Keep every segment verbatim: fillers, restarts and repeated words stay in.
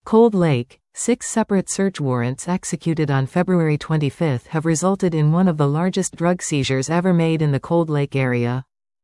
Cold Lake, six separate search warrants executed on February twenty-fifth have resulted in one of the largest drug seizures ever made in the Cold Lake area.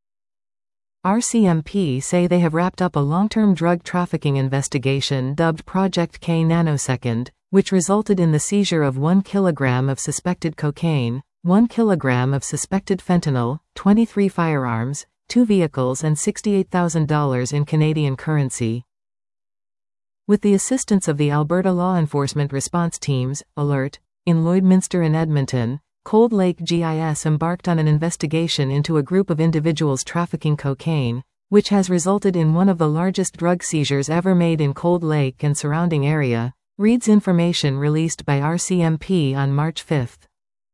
R C M P say they have wrapped up a long-term drug trafficking investigation dubbed Project K Nanosecond, which resulted in the seizure of one kilogram of suspected cocaine, one kilogram of suspected fentanyl, twenty-three firearms, two vehicles and sixty-eight thousand dollars in Canadian currency. With the assistance of the Alberta Law Enforcement Response Teams, ALERT, in Lloydminster and Edmonton, Cold Lake G I S embarked on an investigation into a group of individuals trafficking cocaine, which has resulted in one of the largest drug seizures ever made in Cold Lake and surrounding area, reads information released by R C M P on March fifth.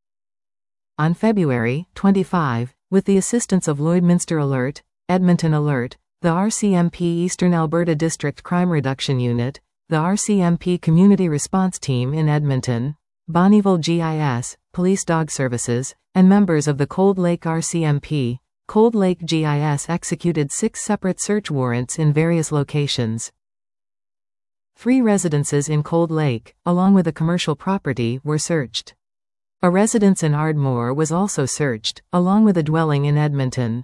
On February twenty-fifth, with the assistance of Lloydminster ALERT, Edmonton ALERT, the R C M P Eastern Alberta District Crime Reduction Unit, the R C M P Community Response Team in Edmonton, Bonnyville G I S, Police Dog Services, and members of the Cold Lake R C M P, Cold Lake G I S executed six separate search warrants in various locations. Three residences in Cold Lake, along with a commercial property, were searched. A residence in Ardmore was also searched, along with a dwelling in Edmonton.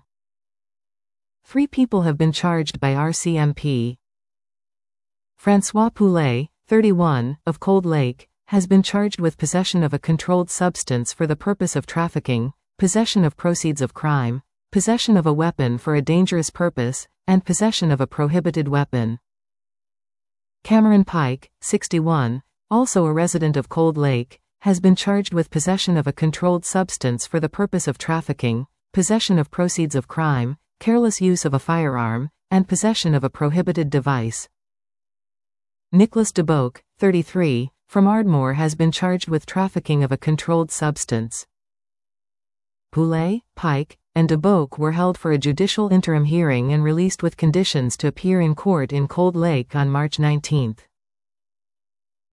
Three people have been charged by R C M P. Francois Poulet, thirty-one, of Cold Lake, has been charged with possession of a controlled substance for the purpose of trafficking, possession of proceeds of crime, possession of a weapon for a dangerous purpose, and possession of a prohibited weapon. Cameron Pike, sixty-one, also a resident of Cold Lake, has been charged with possession of a controlled substance for the purpose of trafficking, possession of proceeds of crime, careless use of a firearm, and possession of a prohibited device. Nicholas Duboc, thirty-three, from Ardmore has been charged with trafficking of a controlled substance. Poulet, Pike, and Duboc were held for a judicial interim hearing and released with conditions to appear in court in Cold Lake on March nineteenth.